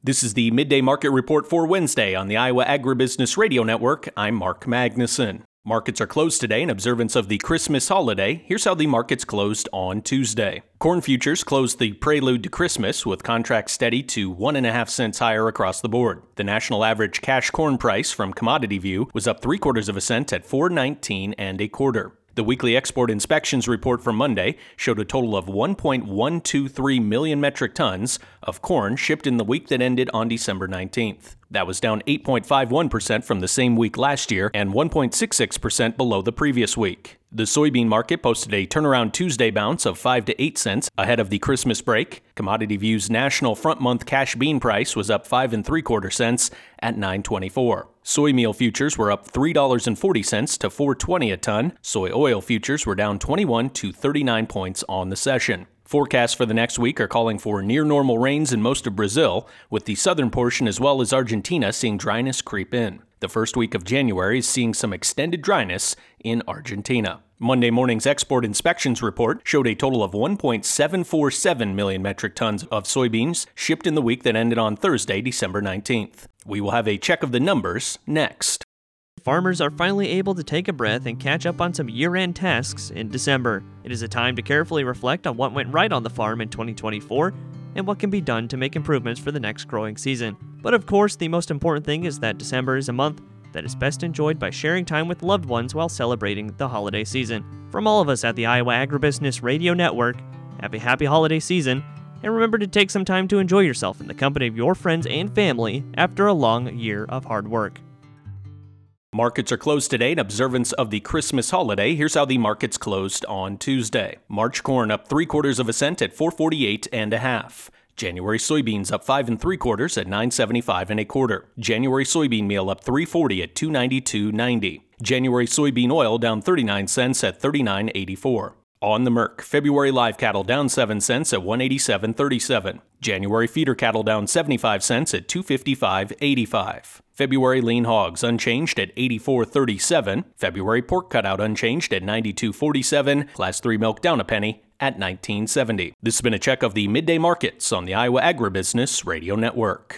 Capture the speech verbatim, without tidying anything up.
This is the Midday Market Report for Wednesday on the Iowa Agribusiness Radio Network. I'm Mark Magnuson. Markets are closed today in observance of the Christmas holiday. Here's how the markets closed on Tuesday. Corn futures closed the prelude to Christmas with contracts steady to one and a half cents higher across the board. The national average cash corn price from Commodity View was up three quarters of a cent at four nineteen and a quarter. The weekly export inspections report from Monday showed a total of one point one two three million metric tons of corn shipped in the week that ended on December nineteenth. That was down eight point five one percent from the same week last year and one point six six percent below the previous week. The soybean market posted a turnaround Tuesday bounce of five to eight cents ahead of the Christmas break. Commodity View's national front month cash bean price was up five and three quarter cents at nine twenty-four. Soy meal futures were up three dollars and forty cents to four twenty a ton. Soy oil futures were down twenty-one to thirty-nine points on the session. Forecasts for the next week are calling for near-normal rains in most of Brazil, with the southern portion as well as Argentina seeing dryness creep in. The first week of January is seeing some extended dryness in Argentina. Monday morning's export inspections report showed a total of one point seven four seven million metric tons of soybeans shipped in the week that ended on Thursday, December nineteenth. We will have a check of the numbers next. Farmers are finally able to take a breath and catch up on some year-end tasks in December. It is a time to carefully reflect on what went right on the farm in twenty twenty-four and what can be done to make improvements for the next growing season. But of course, the most important thing is that December is a month that is best enjoyed by sharing time with loved ones while celebrating the holiday season. From all of us at the Iowa Agribusiness Radio Network, have a happy holiday season, and remember to take some time to enjoy yourself in the company of your friends and family after a long year of hard work. Markets are closed today in observance of the Christmas holiday. Here's how the markets closed on Tuesday. March corn up three quarters of a cent at four forty-eight and a half. January soybeans up five and three quarters at nine seventy-five and a quarter. January soybean meal up three forty at two ninety-two ninety. January soybean oil down thirty-nine cents at thirty-nine eighty-four. On the Merc, February live cattle down seven cents at one eighty-seven thirty-seven. January feeder cattle down seventy-five cents at two fifty-five eighty-five. February lean hogs unchanged at eighty-four thirty-seven. February pork cutout unchanged at ninety-two forty-seven. Class three milk down a penny at nineteen seventy. This has been a check of the midday markets on the Iowa Agribusiness Radio Network.